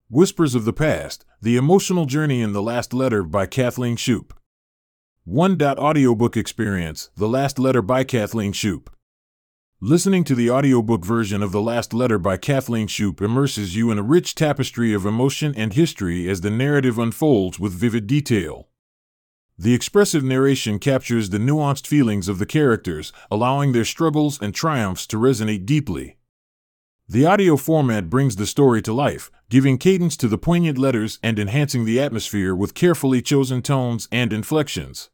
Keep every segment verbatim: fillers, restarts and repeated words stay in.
Whispers of the Past, The Emotional Journey in the Last Letter by Kathleen Shoup. One Audiobook Experience, The Last Letter by Kathleen Shoup. Listening to the audiobook version of The Last Letter by Kathleen Shoup immerses you in a rich tapestry of emotion and history as the narrative unfolds with vivid detail. The expressive narration captures the nuanced feelings of the characters, allowing their struggles and triumphs to resonate deeply. The audio format brings the story to life, giving cadence to the poignant letters and enhancing the atmosphere with carefully chosen tones and inflections.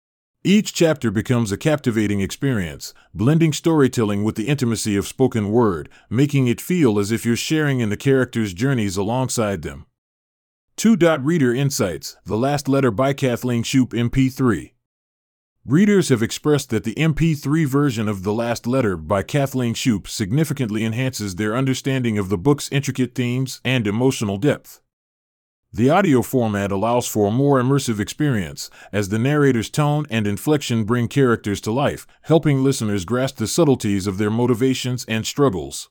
Each chapter becomes a captivating experience, blending storytelling with the intimacy of spoken word, making it feel as if you're sharing in the characters' journeys alongside them. two. Reader Insights, The Last Letter by Kathleen Shoup M P three. Readers have expressed that the M P three version of The Last Letter by Kathleen Shoup significantly enhances their understanding of the book's intricate themes and emotional depth. The audio format allows for a more immersive experience, as the narrator's tone and inflection bring characters to life, helping listeners grasp the subtleties of their motivations and struggles.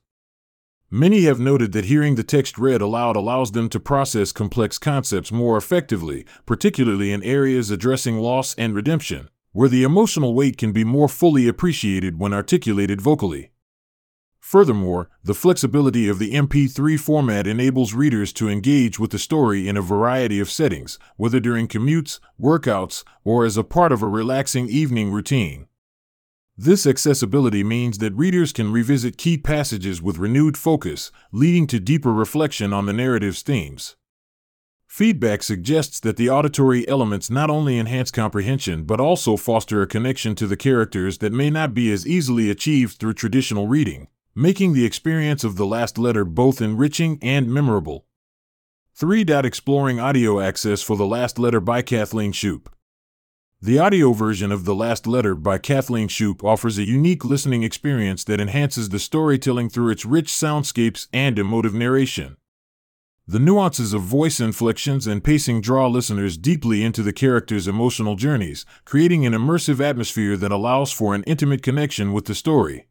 Many have noted that hearing the text read aloud allows them to process complex concepts more effectively, particularly in areas addressing loss and redemption, where the emotional weight can be more fully appreciated when articulated vocally. Furthermore, the flexibility of the M P three format enables readers to engage with the story in a variety of settings, whether during commutes, workouts, or as a part of a relaxing evening routine. This accessibility means that readers can revisit key passages with renewed focus, leading to deeper reflection on the narrative's themes. Feedback suggests that the auditory elements not only enhance comprehension but also foster a connection to the characters that may not be as easily achieved through traditional reading, making the experience of The Last Letter both enriching and memorable. three. Exploring audio access for The Last Letter by Kathleen Shoup. The audio version of The Last Letter by Kathleen Shoup offers a unique listening experience that enhances the storytelling through its rich soundscapes and emotive narration. The nuances of voice inflections and pacing draw listeners deeply into the characters' emotional journeys, creating an immersive atmosphere that allows for an intimate connection with the story.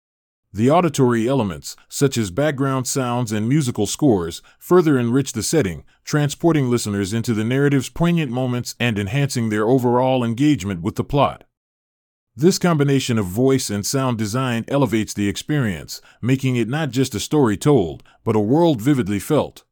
The auditory elements, such as background sounds and musical scores, further enrich the setting, transporting listeners into the narrative's poignant moments and enhancing their overall engagement with the plot. This combination of voice and sound design elevates the experience, making it not just a story told, but a world vividly felt.